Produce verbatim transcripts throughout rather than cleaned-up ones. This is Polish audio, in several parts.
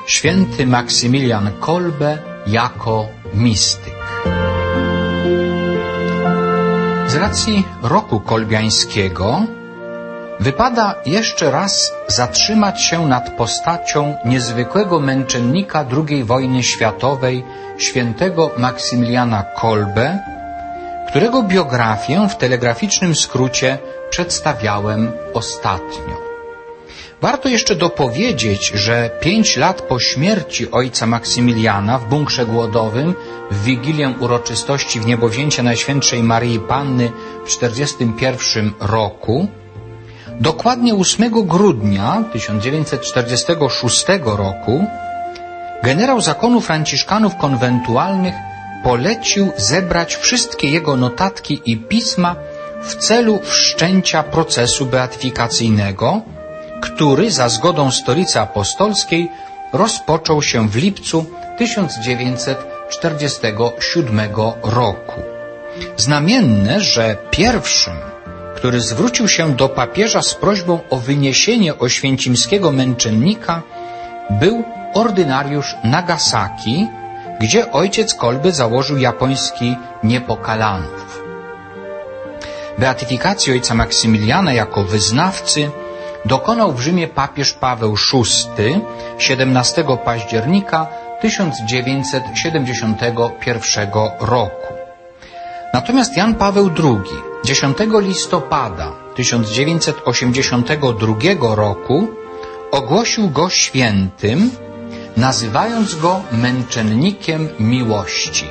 Święty Maksymilian Kolbe jako mistyk. Z racji roku kolbiańskiego wypada jeszcze raz zatrzymać się nad postacią niezwykłego męczennika drugiej wojny światowej, świętego Maksymiliana Kolbe, którego biografię w telegraficznym skrócie przedstawiałem ostatnio. Warto jeszcze dopowiedzieć, że pięć lat po śmierci ojca Maksymiliana w bunkrze głodowym w Wigilię uroczystości Wniebowzięcia Najświętszej Maryi Panny w czterdziestym pierwszym roku, dokładnie ósmego grudnia tysiąc dziewięćset czterdziestego szóstego roku, generał zakonu franciszkanów konwentualnych polecił zebrać wszystkie jego notatki i pisma w celu wszczęcia procesu beatyfikacyjnego, który za zgodą Stolicy Apostolskiej rozpoczął się w lipcu tysiąc dziewięćset czterdziestego siódmego roku. Znamienne, że pierwszym, który zwrócił się do papieża z prośbą o wyniesienie oświęcimskiego męczennika, był ordynariusz Nagasaki, gdzie ojciec Kolbe założył japoński Niepokalanów. Beatyfikacji ojca Maksymiliana jako wyznawcy dokonał w Rzymie papież Paweł szósty siedemnastego października tysiąc dziewięćset siedemdziesiątego pierwszego roku. Natomiast Jan Paweł drugi dziesiątego listopada tysiąc dziewięćset osiemdziesiątego drugiego roku ogłosił go świętym, nazywając go męczennikiem miłości.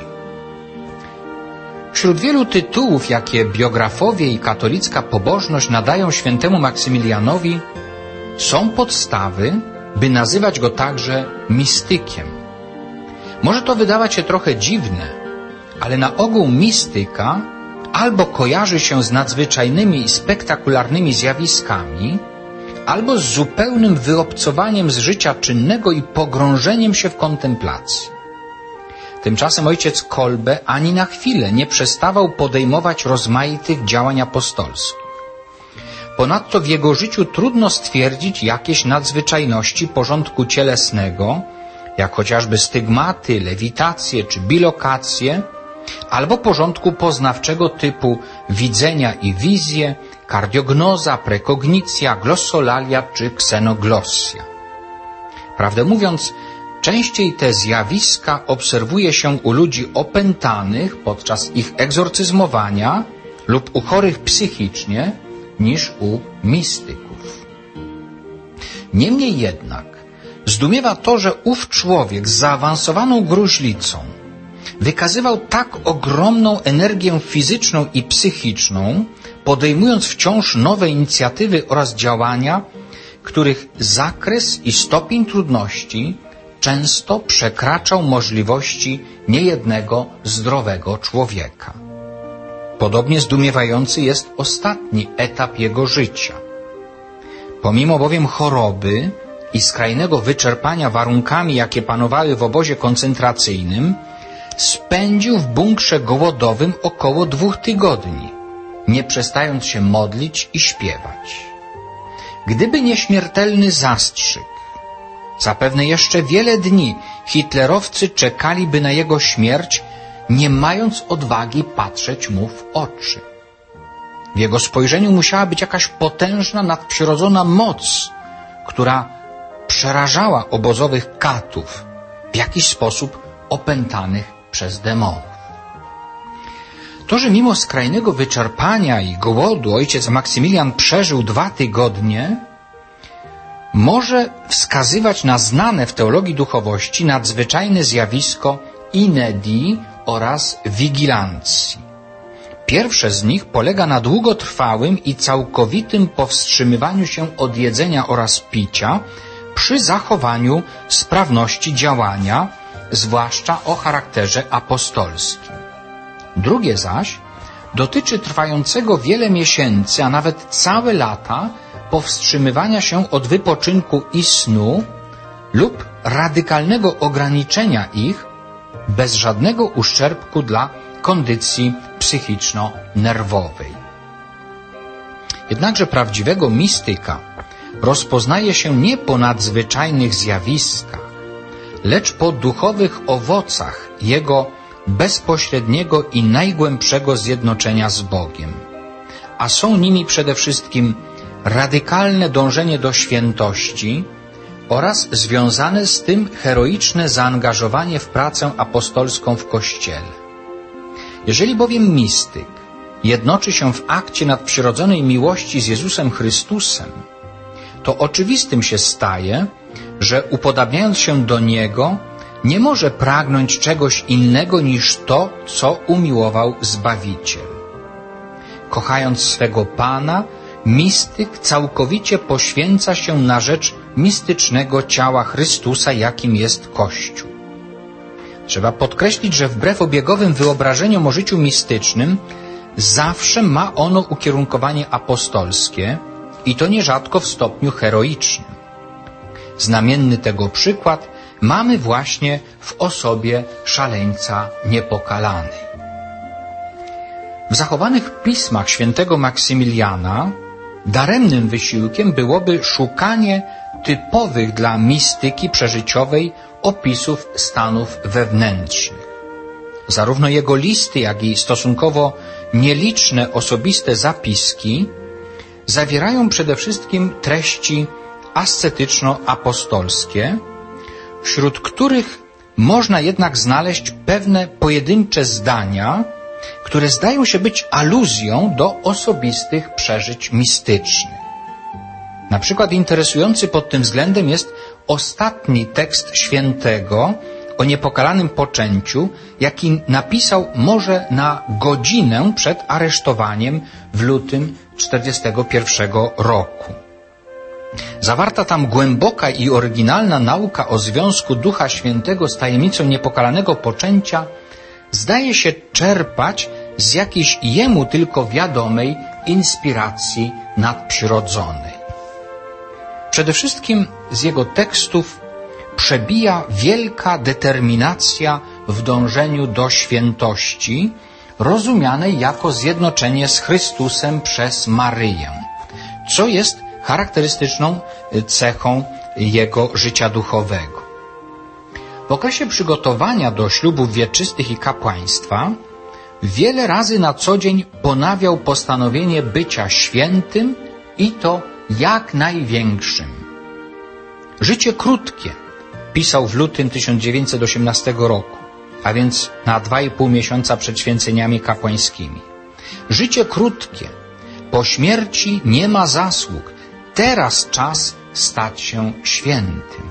Wśród wielu tytułów, jakie biografowie i katolicka pobożność nadają świętemu Maksymilianowi, są podstawy, by nazywać go także mistykiem. Może to wydawać się trochę dziwne, ale na ogół mistyka albo kojarzy się z nadzwyczajnymi i spektakularnymi zjawiskami, albo z zupełnym wyobcowaniem z życia czynnego i pogrążeniem się w kontemplacji. Tymczasem ojciec Kolbe ani na chwilę nie przestawał podejmować rozmaitych działań apostolskich. Ponadto w jego życiu trudno stwierdzić jakieś nadzwyczajności porządku cielesnego, jak chociażby stygmaty, lewitacje czy bilokacje, albo porządku poznawczego typu widzenia i wizje, kardiognoza, prekognicja, glossolalia czy ksenoglosja. Prawdę mówiąc, częściej te zjawiska obserwuje się u ludzi opętanych podczas ich egzorcyzmowania lub u chorych psychicznie niż u mistyków. Niemniej jednak zdumiewa to, że ów człowiek z zaawansowaną gruźlicą wykazywał tak ogromną energię fizyczną i psychiczną, podejmując wciąż nowe inicjatywy oraz działania, których zakres i stopień trudności często przekraczał możliwości niejednego zdrowego człowieka. Podobnie zdumiewający jest ostatni etap jego życia. Pomimo bowiem choroby i skrajnego wyczerpania warunkami, jakie panowały w obozie koncentracyjnym, spędził w bunkrze głodowym około dwóch tygodni, nie przestając się modlić i śpiewać. Gdyby nie śmiertelny zastrzyk, zapewne jeszcze wiele dni hitlerowcy czekaliby na jego śmierć, nie mając odwagi patrzeć mu w oczy. W jego spojrzeniu musiała być jakaś potężna, nadprzyrodzona moc, która przerażała obozowych katów, w jakiś sposób opętanych przez demonów. To, że mimo skrajnego wyczerpania i głodu ojciec Maksymilian przeżył dwa tygodnie, może wskazywać na znane w teologii duchowości nadzwyczajne zjawisko inedii oraz wigilancji. Pierwsze z nich polega na długotrwałym i całkowitym powstrzymywaniu się od jedzenia oraz picia przy zachowaniu sprawności działania, zwłaszcza o charakterze apostolskim. Drugie zaś dotyczy trwającego wiele miesięcy, a nawet całe lata powstrzymywania się od wypoczynku i snu lub radykalnego ograniczenia ich bez żadnego uszczerbku dla kondycji psychiczno-nerwowej. Jednakże prawdziwego mistyka rozpoznaje się nie po nadzwyczajnych zjawiskach, lecz po duchowych owocach Jego bezpośredniego i najgłębszego zjednoczenia z Bogiem. A są nimi przede wszystkim radykalne dążenie do świętości oraz związane z tym heroiczne zaangażowanie w pracę apostolską w Kościele. Jeżeli bowiem mistyk jednoczy się w akcie nadprzyrodzonej miłości z Jezusem Chrystusem, to oczywistym się staje, że upodabniając się do Niego, nie może pragnąć czegoś innego niż to, co umiłował Zbawiciel. Kochając swego Pana, mistyk całkowicie poświęca się na rzecz mistycznego ciała Chrystusa, jakim jest Kościół. Trzeba podkreślić, że wbrew obiegowym wyobrażeniom o życiu mistycznym zawsze ma ono ukierunkowanie apostolskie i to nierzadko w stopniu heroicznym. Znamienny tego przykład mamy właśnie w osobie szaleńca Niepokalanej. W zachowanych pismach świętego Maksymiliana daremnym wysiłkiem byłoby szukanie typowych dla mistyki przeżyciowej opisów stanów wewnętrznych. Zarówno jego listy, jak i stosunkowo nieliczne osobiste zapiski zawierają przede wszystkim treści ascetyczno-apostolskie, wśród których można jednak znaleźć pewne pojedyncze zdania, które zdają się być aluzją do osobistych przeżyć mistycznych. Na przykład interesujący pod tym względem jest ostatni tekst świętego o niepokalanym poczęciu, jaki napisał może na godzinę przed aresztowaniem w lutym czterdziestego pierwszego roku. Zawarta tam głęboka i oryginalna nauka o związku Ducha Świętego z tajemnicą niepokalanego poczęcia zdaje się czerpać z jakiejś jemu tylko wiadomej inspiracji nadprzyrodzonej. Przede wszystkim z jego tekstów przebija wielka determinacja w dążeniu do świętości, rozumianej jako zjednoczenie z Chrystusem przez Maryję, co jest charakterystyczną cechą jego życia duchowego. W okresie przygotowania do ślubów wieczystych i kapłaństwa wiele razy na co dzień ponawiał postanowienie bycia świętym i to jak największym. Życie krótkie pisał w lutym tysiąc dziewięćset osiemnastego roku, a więc na dwa i pół miesiąca przed święceniami kapłańskimi. Życie krótkie, po śmierci nie ma zasług, teraz czas stać się świętym.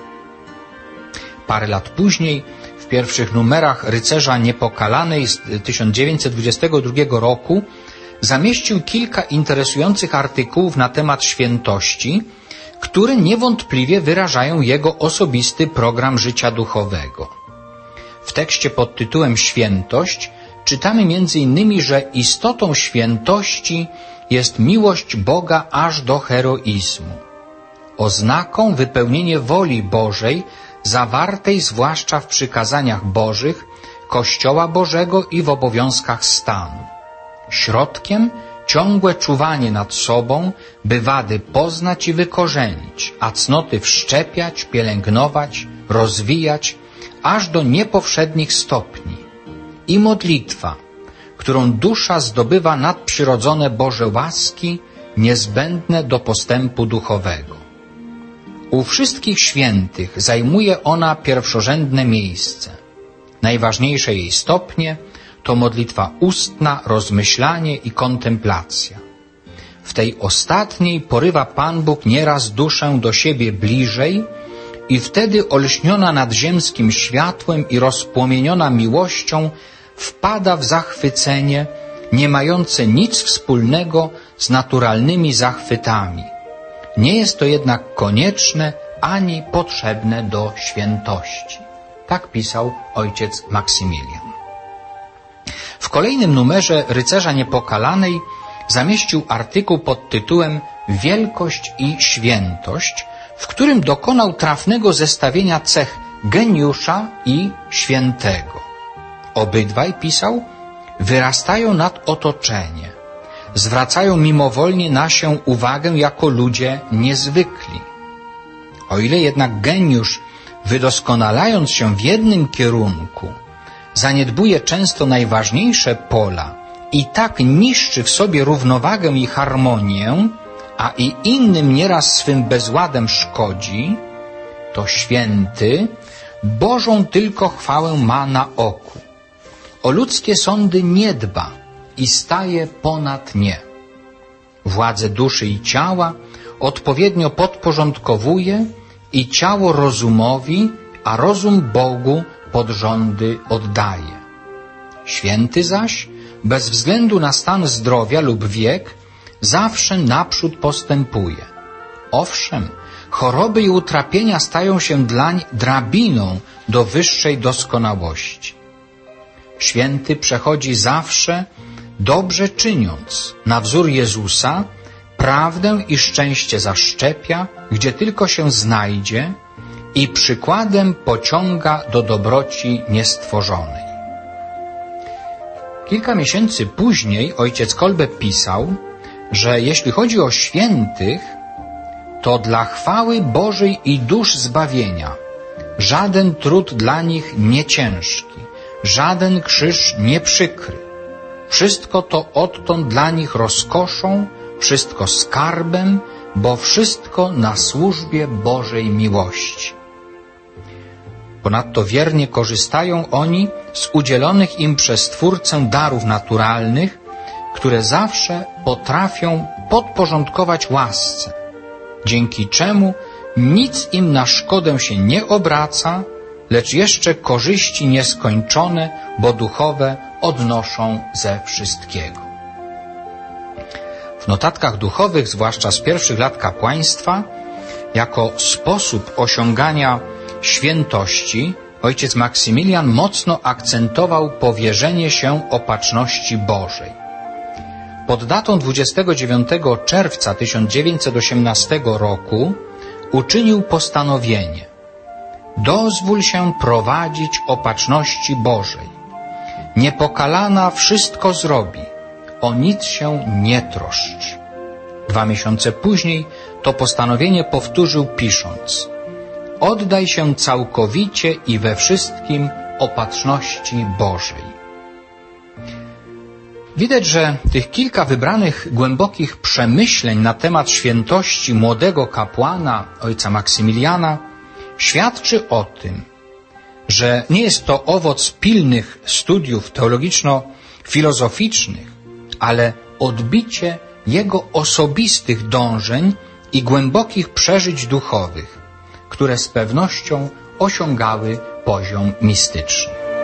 Parę lat później, w pierwszych numerach Rycerza Niepokalanej z tysiąc dziewięćset dwudziestego drugiego roku, zamieścił kilka interesujących artykułów na temat świętości, które niewątpliwie wyrażają jego osobisty program życia duchowego. W tekście pod tytułem Świętość czytamy między innymi, że istotą świętości jest miłość Boga aż do heroizmu. Oznaką wypełnienie woli Bożej zawartej zwłaszcza w przykazaniach Bożych, Kościoła Bożego i w obowiązkach stanu. Środkiem ciągłe czuwanie nad sobą, by wady poznać i wykorzenić, a cnoty wszczepiać, pielęgnować, rozwijać, aż do niepowszednich stopni. I modlitwa, którą dusza zdobywa nadprzyrodzone Boże łaski, niezbędne do postępu duchowego. U wszystkich świętych zajmuje ona pierwszorzędne miejsce. Najważniejsze jej stopnie to modlitwa ustna, rozmyślanie i kontemplacja. W tej ostatniej porywa Pan Bóg nieraz duszę do siebie bliżej i wtedy olśniona nadziemskim światłem i rozpłomieniona miłością wpada w zachwycenie, nie mające nic wspólnego z naturalnymi zachwytami. Nie jest to jednak konieczne ani potrzebne do świętości. Tak pisał ojciec Maksymilian. W kolejnym numerze Rycerza Niepokalanej zamieścił artykuł pod tytułem Wielkość i świętość, w którym dokonał trafnego zestawienia cech geniusza i świętego. Obydwaj, pisał, wyrastają nad otoczenie, zwracają mimowolnie na się uwagę jako ludzie niezwykli. O ile jednak geniusz wydoskonalając się w jednym kierunku, zaniedbuje często najważniejsze pola i tak niszczy w sobie równowagę i harmonię, a i innym nieraz swym bezładem szkodzi, to święty Bożą tylko chwałę ma na oku. O ludzkie sądy nie dba i staje ponad nie. Władzę duszy i ciała odpowiednio podporządkowuje i ciało rozumowi, a rozum Bogu pod rządy oddaje. Święty zaś, bez względu na stan zdrowia lub wiek, zawsze naprzód postępuje. Owszem, choroby i utrapienia stają się dlań drabiną do wyższej doskonałości. Święty przechodzi zawsze, dobrze czyniąc, na wzór Jezusa, prawdę i szczęście zaszczepia, gdzie tylko się znajdzie, i przykładem pociąga do dobroci niestworzonej. Kilka miesięcy później ojciec Kolbe pisał, że jeśli chodzi o świętych, to dla chwały Bożej i dusz zbawienia żaden trud dla nich nie ciężki, żaden krzyż nie przykry. Wszystko to odtąd dla nich rozkoszą, wszystko skarbem, bo wszystko na służbie Bożej miłości. Ponadto wiernie korzystają oni z udzielonych im przez Twórcę darów naturalnych, które zawsze potrafią podporządkować łasce, dzięki czemu nic im na szkodę się nie obraca, lecz jeszcze korzyści nieskończone, bo duchowe odnoszą ze wszystkiego. W notatkach duchowych, zwłaszcza z pierwszych lat kapłaństwa, jako sposób osiągania świętości, ojciec Maksymilian mocno akcentował powierzenie się opatrzności Bożej. Pod datą dwudziestego dziewiątego czerwca tysiąc dziewięćset osiemnastego roku uczynił postanowienie: dozwól się prowadzić opatrzności Bożej. Niepokalana wszystko zrobi, o nic się nie troszcz. Dwa miesiące później to postanowienie powtórzył, pisząc: oddaj się całkowicie i we wszystkim opatrzności Bożej. Widać, że tych kilka wybranych głębokich przemyśleń na temat świętości młodego kapłana, ojca Maksymiliana, świadczy o tym, że nie jest to owoc pilnych studiów teologiczno-filozoficznych, ale odbicie jego osobistych dążeń i głębokich przeżyć duchowych, które z pewnością osiągały poziom mistyczny.